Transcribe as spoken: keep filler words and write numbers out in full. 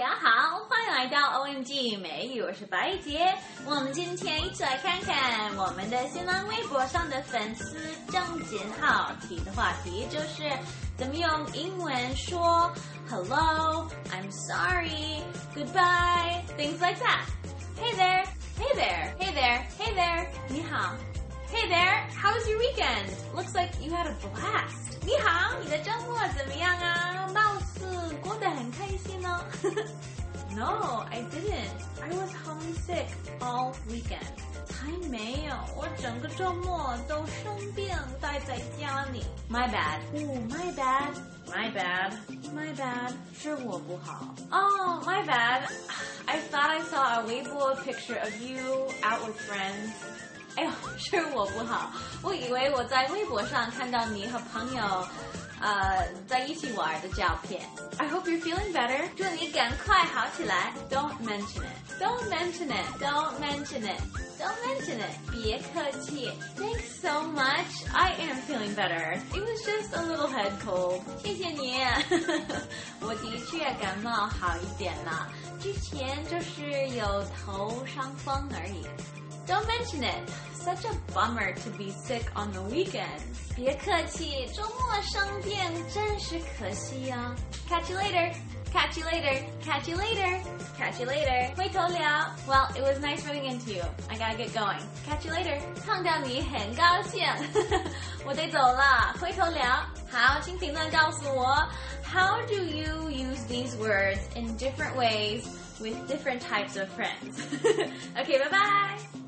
家好，欢迎来到 O M G 美语，我是白洁。我们今天一起来看看我们的新浪微博上的粉丝郑锦浩提的话题，就是怎么用英文说 Hello, I'm sorry, goodbye, things like that. Hey there, hey there, hey there, hey there. 你好。Hey there, how was your weekend? Looks like you had a blast. 你好，你的周末怎么样啊？貌似过得很开心哦。No, I didn't. I was homesick all weekend. 才没有，我整个周末都生病，待在家里。My bad. Oh, my bad. My bad. My bad. 是我不好。Oh, my bad. I thought I saw a Weibo picture of you out with friends. 哎呦，是我不好，我以为我在微博上看到你和朋友，呃，在一起玩的照片。I hope you're feeling better. 祝你赶快好起来。Don't mention it. Don't mention it. Don't mention it. Don't mention it. 别客气。Thanks so much. I am feeling better. It was just a little head cold. 谢谢你。我的确感冒好一点了，之前就是有头伤风而已。Don't mention it. Such a bummer to be sick on the weekends. 别客气，周末生病真是可惜啊。Catch you later. Catch you later. Catch you later. Catch you later. 回头聊。Well, it was nice running into you. I gotta get going. Catch you later. 碰到你很高兴。我得走了，回头聊。好，请评论告诉我 How do you use these words in different ways with different types of friends? Okay, bye-bye.